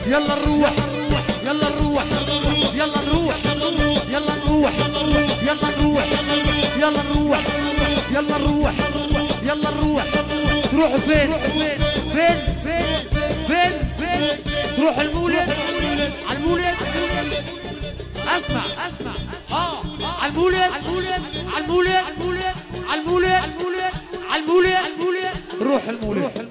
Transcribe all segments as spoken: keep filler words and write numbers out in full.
يلا نروح يلا نروح يلا نروح يلا نروح يلا نروح يلا نروح يلا نروح يلا نروح. تروحوا فين فين فين فين فين؟ تروح المولد على المولد. اسمع اسمع اه على المولد على المولد على المولد على المولد على المولد. روح المولد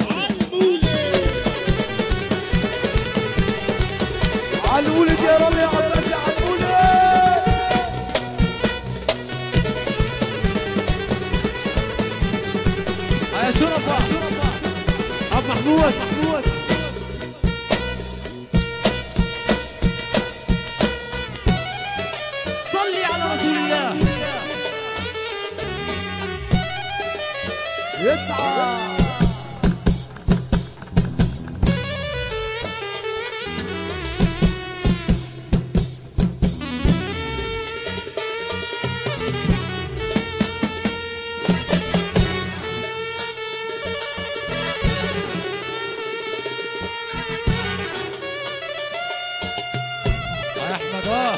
على المولد يا ربي يا عباس على المولد. يا شرفاء ابو محمود محمود صلي على رسول الله. يسعى احمد. اه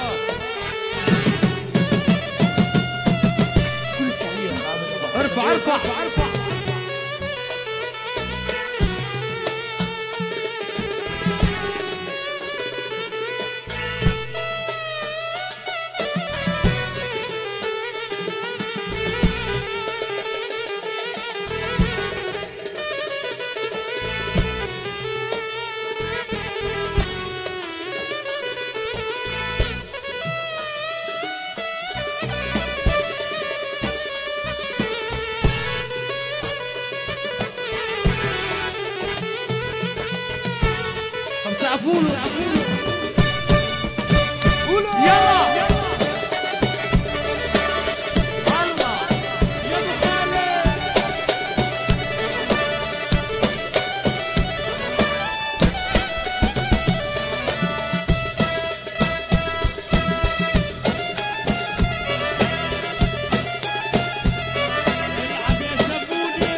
ارفع ارفع ارفع. سقفوا له يلا الله يا ابو خالد. العب يا شبودي.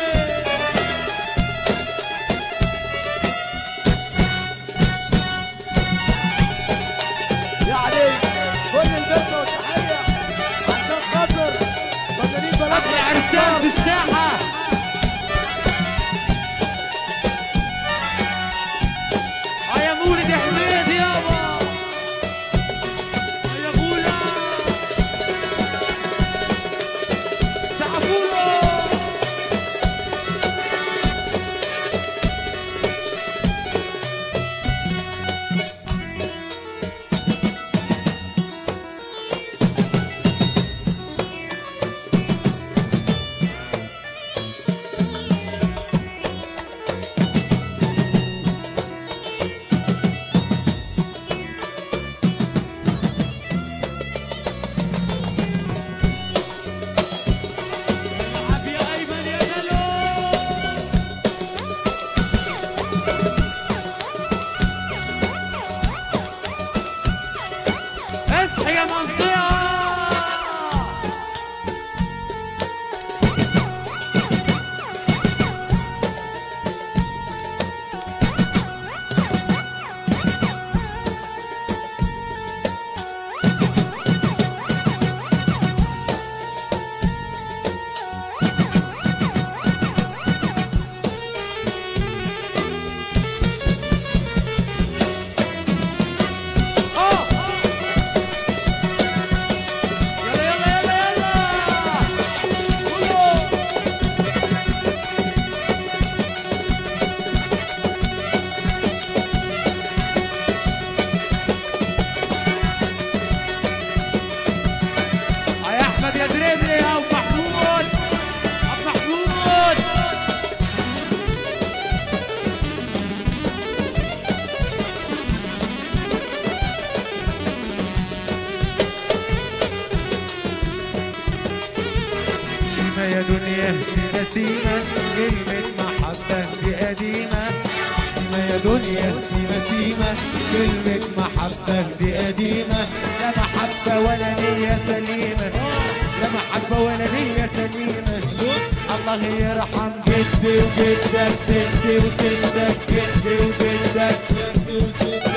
يعني كل البسه والتحيه عشان خاطر مجانين بلدنا. احلى عرسان في الساحه. اه يا مولد يا حميد يابا يا بولا سقفوا له. اصحى يا منطقة. يا دريبلي يا ابو محمود ابو محمود. سيما يا دنيا سيما سيما كلمة محبة دي قديمة. سيما يا دنيا سيما سيما كلمة محبة دي قديمة. لا محبة ولا نية سليمة لا محبة ولا نية سليمة. الله يرحم جدي وجدك ستي وستك جدي وجدك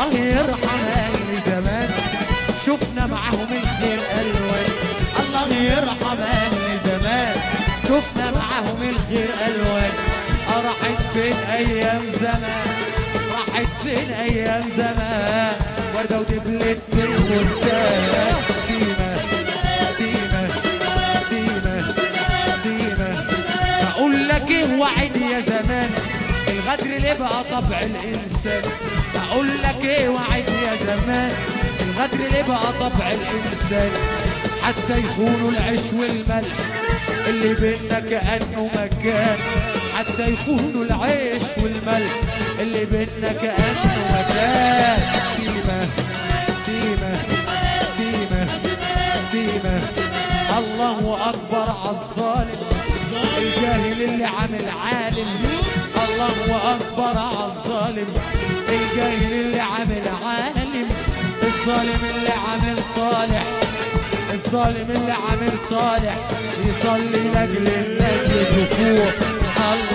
الله يرحم اهل زمان شفنا معاهم الخير الوان. الله يرحم اهل زمان شفنا معاهم الخير الوان. راحت فين ايام زمان راحت فين ايام زمان وردة ودبلت في البستان. سيما سيما سيما سيما بقول لك ايه وعد يا زمان الغدر اللي بقى طبع الانسان. بقول لك ايه وعد يا زمان الغدر اللي بقى طبع الانسان. حتى يخونوا العيش والملح اللي بينا كأنه مكان. حتى يخونوا العيش والملح اللي بينا كأنه مكان. سيما سيما سيما سيما الله أكبر عالظالم الجاهل اللي عامل عالم. الله أكبر عالظالم الجاهل اللي عامل عالم. الظالم اللي عامل صالح الظالم اللي عامل صالح يصلي لاجل الناس يشوفوه. الله